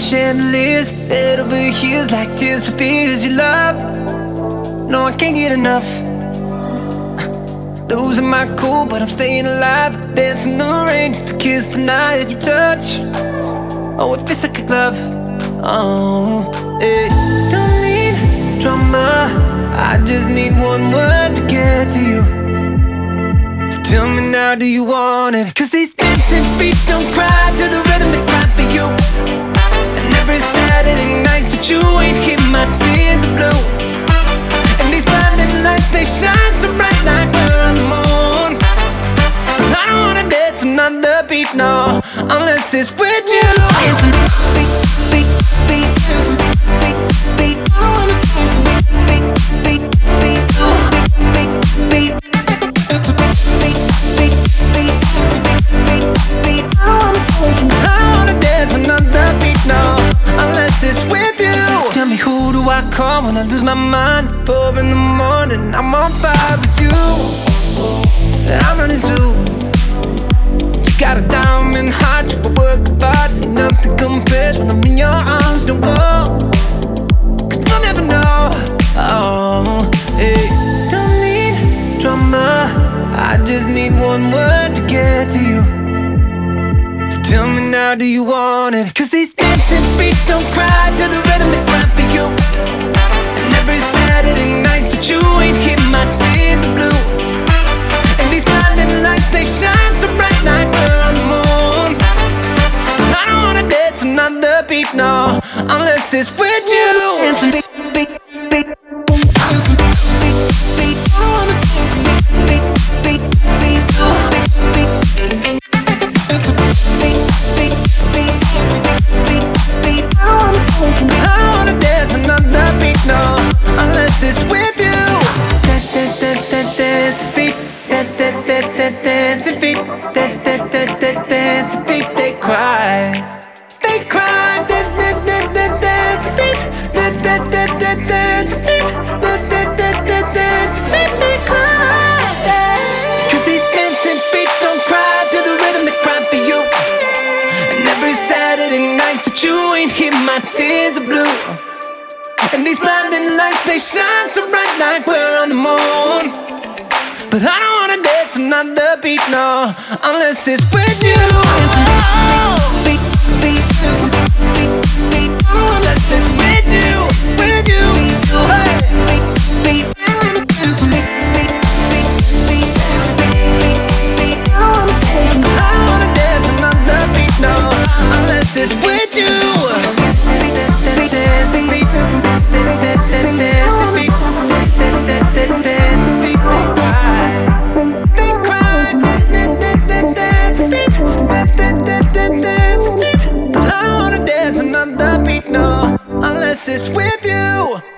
chandeliers, head over heels like tears for fears you love. No, I can't get enough. Losing my cool, but I'm staying alive. Dancing the rain just to kiss the night you touch. Oh, it feels like a glove. Oh, hey. Don't need drama, I just need one word to get to you. So tell me now, do you want it? 'Cause these dancing feet don't cry to the rhythm they cry for you. And every Saturday night that you ain't keep my tears are blue. And these blinding lights, they shine so bright like we're on the moon. I don't wanna dance another beat, no, unless it's with you. Beat, beat, beat, dancing, beat, beat. I wanna dance, beat, beat, beat, beat, beat, beat. I call when I lose my mind. 4 in the morning, I'm on fire with you. I'm running too. You got a diamond heart, you work hard. Nothing compares when I'm in your arms. Don't go, 'cause you'll never know. Oh, hey. Don't need drama, I just need one word to get to you. So tell me now, do you want it? 'Cause these dancing feet don't cry to the rhythm they cry for you. And every Saturday night that you ain't keep my tears are blue. And these blinding lights, they shine so bright like we're on the moon. I don't wanna dance another beat, no, unless it's with you. Dancing beat, beat, beat. Dancing beat, beat, beat. I wanna dance beat, beat, beat, beat, beat, beat. It's with you. Dance feet, dance feet, dance feet. They cry, they cry. Dance feet, dance feet, dance feet. They cry. 'Cause these dancing feet don't cry to the rhythm they cry for you. And every Saturday night that you ain't hear my tears are blue. And these blinding lights, they shine so bright like we're on the moon. But I don't wanna dance another beat, no, unless it's with you. Beat, beat, beat, beat, unless it's with you, with you. Hey. Beat, beat, beat, beat, beat, beat. I don't wanna dance another beat, no, unless it's with you. Unless it's with you.